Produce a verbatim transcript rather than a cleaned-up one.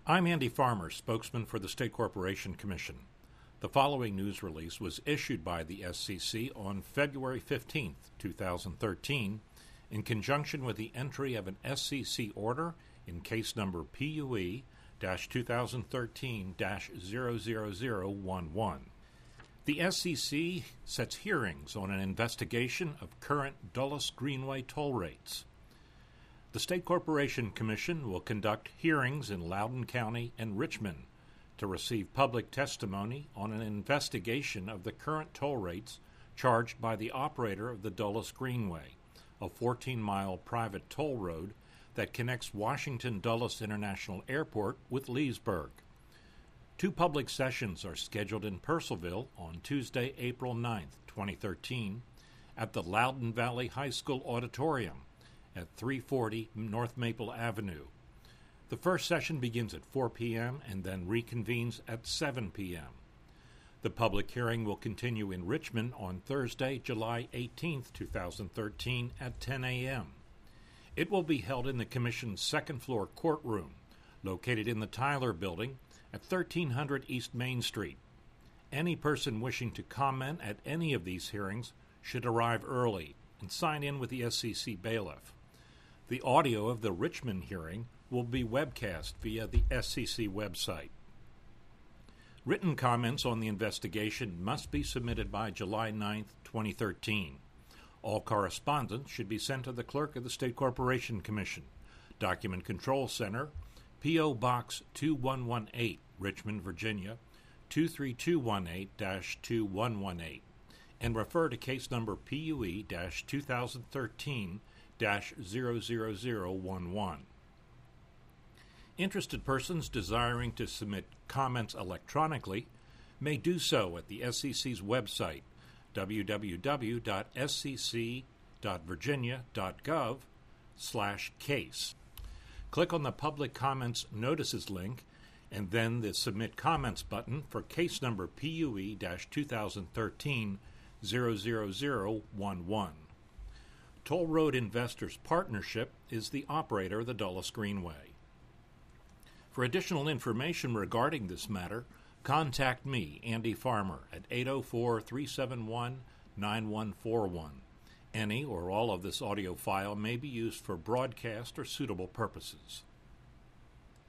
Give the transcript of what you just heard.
I'm Andy Farmer, spokesman for the State Corporation Commission. The following news release was issued by the S C C on February fifteenth, two thousand thirteen, in conjunction with the entry of an S C C order in case number P U E twenty thirteen dash zero zero zero one one. The S C C sets hearings on an investigation of current Dulles Greenway toll rates. The State Corporation Commission will conduct hearings in Loudoun County and Richmond to receive public testimony on an investigation of the current toll rates charged by the operator of the Dulles Greenway, a fourteen-mile private toll road that connects Washington Dulles International Airport with Leesburg. Two public sessions are scheduled in Purcellville on Tuesday, April ninth, twenty thirteen, at the Loudoun Valley High School Auditorium at three forty North Maple Avenue. The first session begins at four p.m. and then reconvenes at seven p.m. The public hearing will continue in Richmond on Thursday, July eighteenth, two thousand thirteen at ten a.m. It will be held in the Commission's second-floor courtroom, located in the Tyler Building at thirteen hundred East Main Street. Any person wishing to comment at any of these hearings should arrive early and sign in with the S C C bailiff. The audio of the Richmond hearing will be webcast via the S C C website. Written comments on the investigation must be submitted by July ninth, twenty thirteen. All correspondence should be sent to the Clerk of the State Corporation Commission, Document Control Center, P O. Box two one one eight, Richmond, Virginia, two three two one eight dash two one one eight, and refer to case number P U E twenty thirteen dash zero zero zero one one. Interested persons desiring to submit comments electronically may do so at the S C C's website, w w w dot s c c dot virginia dot gov slash case. Click on the Public Comments Notices link and then the Submit Comments button for case number P U E twenty thirteen dash zero zero zero one one. Toll Road Investors Partnership is the operator of the Dulles Greenway. For additional information regarding this matter, contact me, Andy Farmer, at eight oh four, three seven one, nine one four one. Any or all of this audio file may be used for broadcast or suitable purposes.